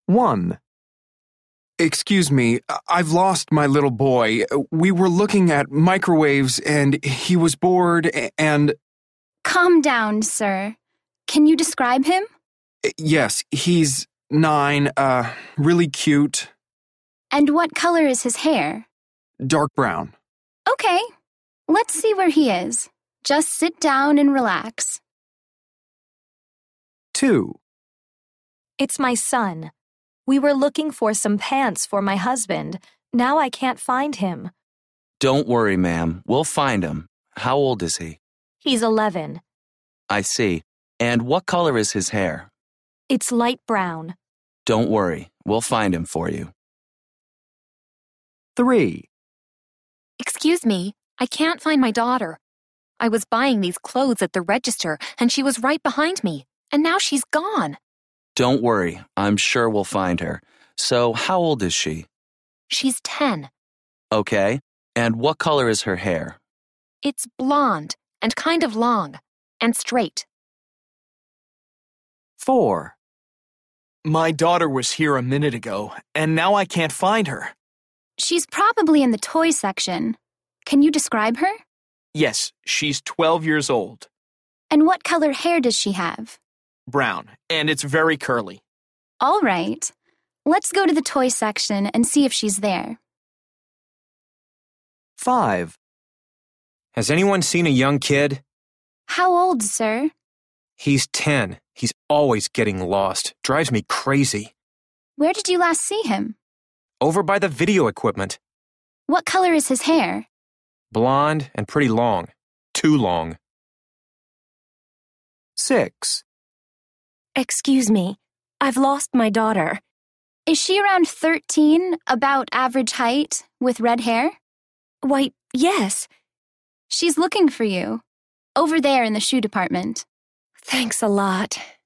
1. Excuse me, I've lost my little boy. We were looking at microwaves and he was bored and... Calm down, sir. Can you describe him? Yes, he's 9, really cute. And what color is his hair? Dark brown. Okay, let's see where he is. Just sit down and relax. 2. It's my son. We were looking for some pants for my husband. Now I can't find him. Don't worry, ma'am. We'll find him. How old is he? He's 11. I see. And what color is his hair? It's light brown. Don't worry. We'll find him for you. 3. Excuse me, I can't find my daughter. I was buying these clothes at the register and she was right behind me, and now she's gone. Don't worry. I'm sure we'll find her. So, how old is she? She's 10. Okay. And what color is her hair? It's blonde and kind of long and straight. 4. My daughter was here a minute ago, and now I can't find her. She's probably in the toy section. Can you describe her? Yes, she's 12 years old. And what color hair does she have? Brown, and it's very curly. All right. Let's go to the toy section and see if she's there. 5. Has anyone seen a young kid? How old, sir? He's 10. He's always getting lost. Drives me crazy. Where did you last see him? Over by the video equipment. What color is his hair? Blonde and pretty long. Too long. 6. Excuse me. I've lost my daughter. Is she around 13, about average height, with red hair? Why, yes. She's looking for you. Over there in the shoe department. Thanks a lot.